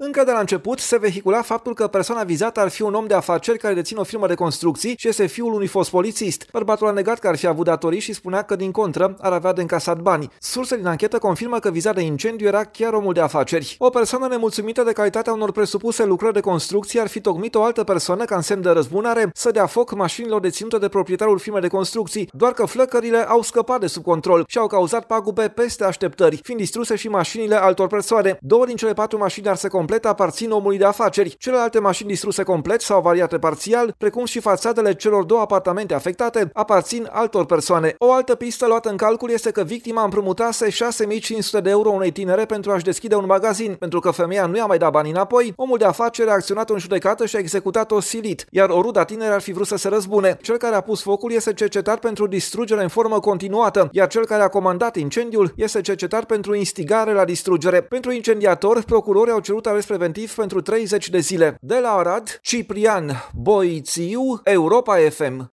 Încă de la început se vehicula faptul că persoana vizată ar fi un om de afaceri care deține o firmă de construcții și este fiul unui fost polițist. Bărbatul a negat că ar fi avut datorii și spunea că, din contră, ar avea de încasat bani. Surse din anchetă confirmă că vizat de incendiu era chiar omul de afaceri. O persoană nemulțumită de calitatea unor presupuse lucrări de construcție ar fi tocmit o altă persoană ca în semn de răzbunare să dea foc mașinilor deținute de proprietarul firmei de construcții, doar că flăcările au scăpat de sub control și au cauzat pagube peste așteptări, fiind distruse și mașinile altor persoane. 2 din cele 4 mașini arse complet aparțin omului de afaceri. Celelalte mașini distruse complet sau avariate parțial, precum și fațadele celor 2 apartamente afectate, aparțin altor persoane. O altă pistă luată în calcul este că victima împrumutase 6.500 de euro unei tinere pentru a-și deschide un magazin. Pentru că femeia nu i-a mai dat bani înapoi, omul de afaceri a acționat în judecată și a executat-o silit, iar o ruda tinere ar fi vrut să se răzbune. Cel care a pus focul este cercetat pentru distrugere în formă continuată, iar cel care a comandat incendiul este cercetat pentru instigare la distrugere. Pentru incendiator, procurorii au cerut arest preventiv pentru 30 de zile. De la Arad, Ciprian Boițiu, Europa FM.